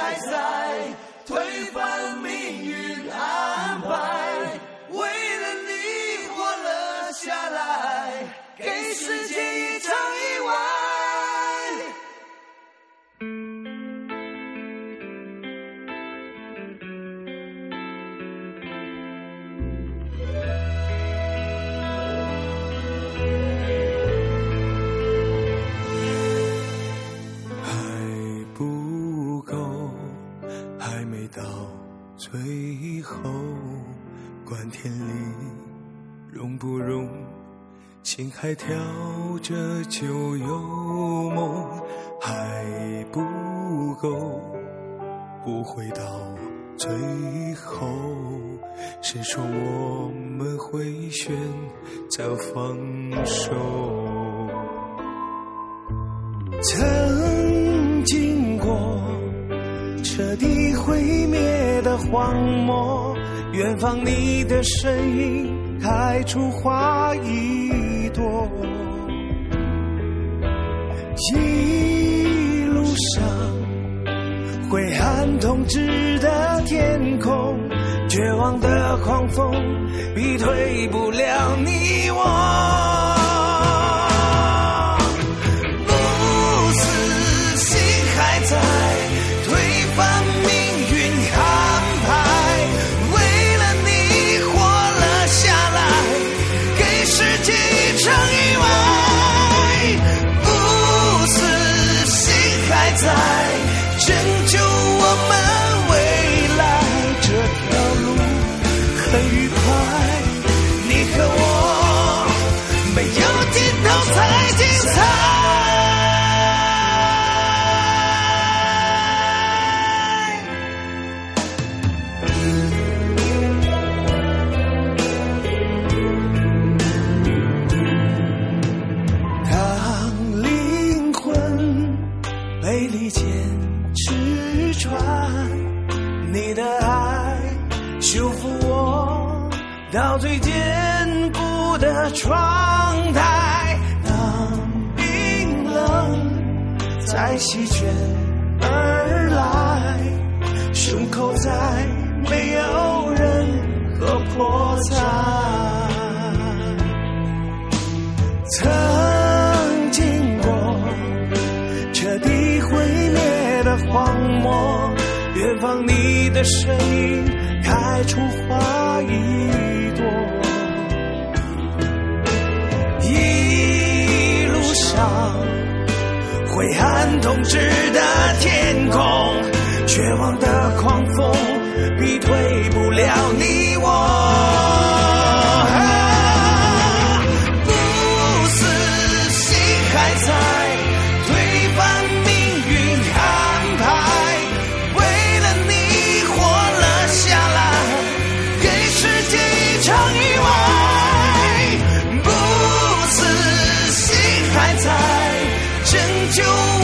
还在推翻命运安排，为了你活了下来，给世界一场意外。 最后观天理容不容，心还跳着就有梦，还不够，不会到最后，谁说我们会选择放手？曾经过彻底毁灭的荒漠，远方你的身影开出花一朵，一路上灰暗统治的天空，绝望的狂风逼退不了你我。到最坚固的窗台，当冰冷再席卷而来，胸口再没有任何破绽。曾经过彻底毁灭的荒漠，远方你的身影开出花一朵，一路上灰暗统治的天空，绝望的狂风逼退不了你我。不死心还在推翻命运安排，为了你活了下来，给世界一场意外。不死心还在拯救